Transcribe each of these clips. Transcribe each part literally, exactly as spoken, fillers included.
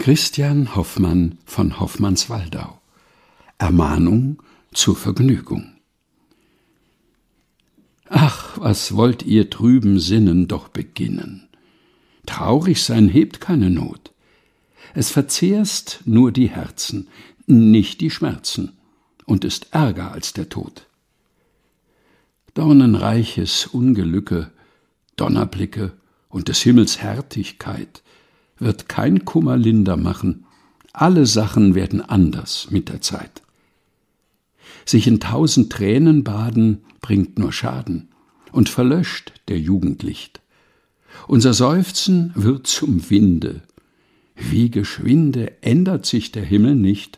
Christian Hoffmann von Hoffmannswaldau. Ermahnung zur Vergnügung. Ach, was wollt ihr trüben Sinnen doch beginnen? Traurig sein hebt keine Not. Es verzehrst nur die Herzen, nicht die Schmerzen, und ist ärger als der Tod. Dornenreiches Ungelücke, Donnerblicke und des Himmels Härtigkeit wird kein Kummer linder machen, alle Sachen werden anders mit der Zeit. Sich in tausend Tränen baden bringt nur Schaden und verlöscht der Jugend Licht. Unser Seufzen wird zum Winde, wie geschwinde ändert sich der Himmel nicht.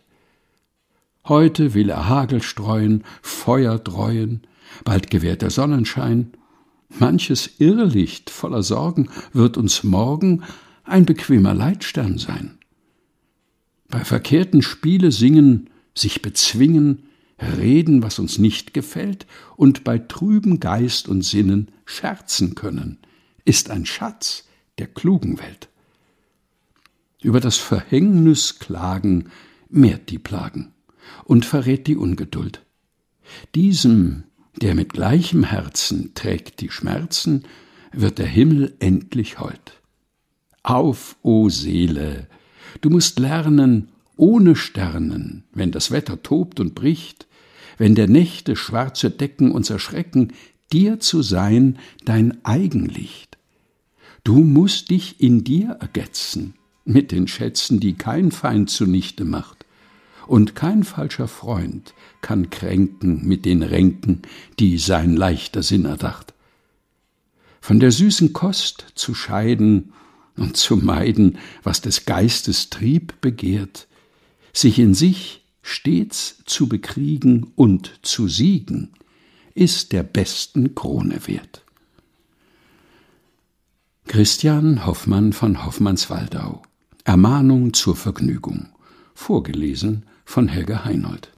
Heute will er Hagel streuen, Feuer dreuen, bald gewährt der Sonnenschein. Manches Irrlicht voller Sorgen wird uns morgen ein bequemer Leitstern sein. Bei verkehrten Spiele singen, sich bezwingen, reden, was uns nicht gefällt, und bei trüben Geist und Sinnen scherzen können, ist ein Schatz der klugen Welt. Über das Verhängnis klagen mehrt die Plagen und verrät die Ungeduld. Diesem, der mit gleichem Herzen trägt die Schmerzen, wird der Himmel endlich hold. Auf, o Seele, du musst lernen, ohne Sternen, wenn das Wetter tobt und bricht, wenn der Nächte schwarze Decken uns erschrecken, dir zu sein dein Eigenlicht. Du musst dich in dir ergetzen, mit den Schätzen, die kein Feind zunichte macht, und kein falscher Freund kann kränken mit den Ränken, die sein leichter Sinn erdacht. Von der süßen Kost zu scheiden und zu meiden, was des Geistes Trieb begehrt, sich in sich stets zu bekriegen und zu siegen, ist der besten Krone wert. Christian Hoffmann von Hoffmannswaldau. Ermahnung zur Vergnügung. Vorgelesen von Helga Heinold.